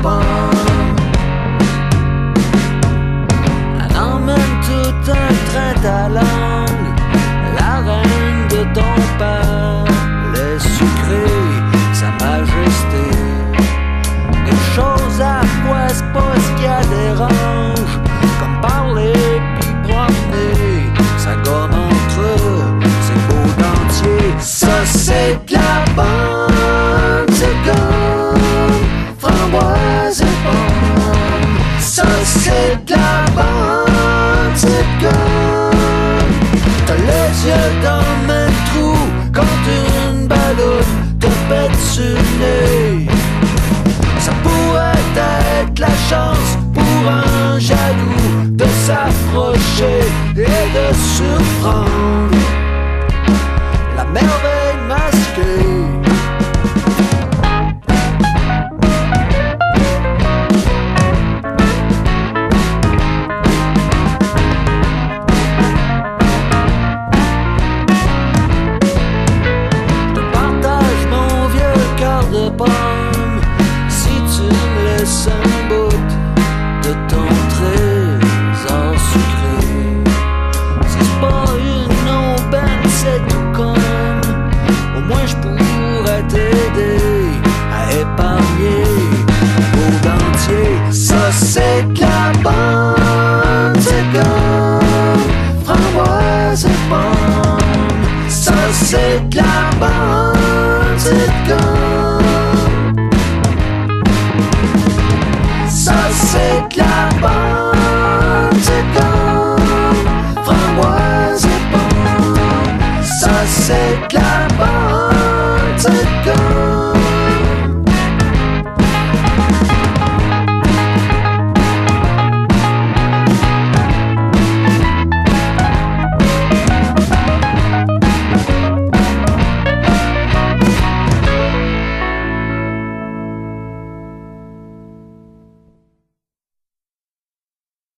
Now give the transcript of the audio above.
pomme. Elle emmène tout un train à langue, la reine de ton père, les sucrés, sa majesté. Des choses à fois, c'est pas ce qui a dérange, comme parler puis promener sa gomme entre ses beaux dentiers. Ça c'est de la bonne, c'est comme framboise et pomme. Ça c'est de la bonne, c'est comme t'as les yeux dans le même trou quand une balloune te pète sur le nez. Ça pourrait être la chance pour un jaloux de s'approcher et de surprendre la merveille masquée. Je partage mon vieux cœur de pomme si tu me laisses un bout de ton trésor sucré. Si c'est pas une aubaine, c'est tout comme au moins je pourrais t'aider à épargner vos dentiers. Ça c'est de la bonne, c'est comme framboise et pomme. Ça c'est de la bonne, c'est comme ça c'est de la bonne, c'est comme framboise et pomme. Ça c'est de la bonne.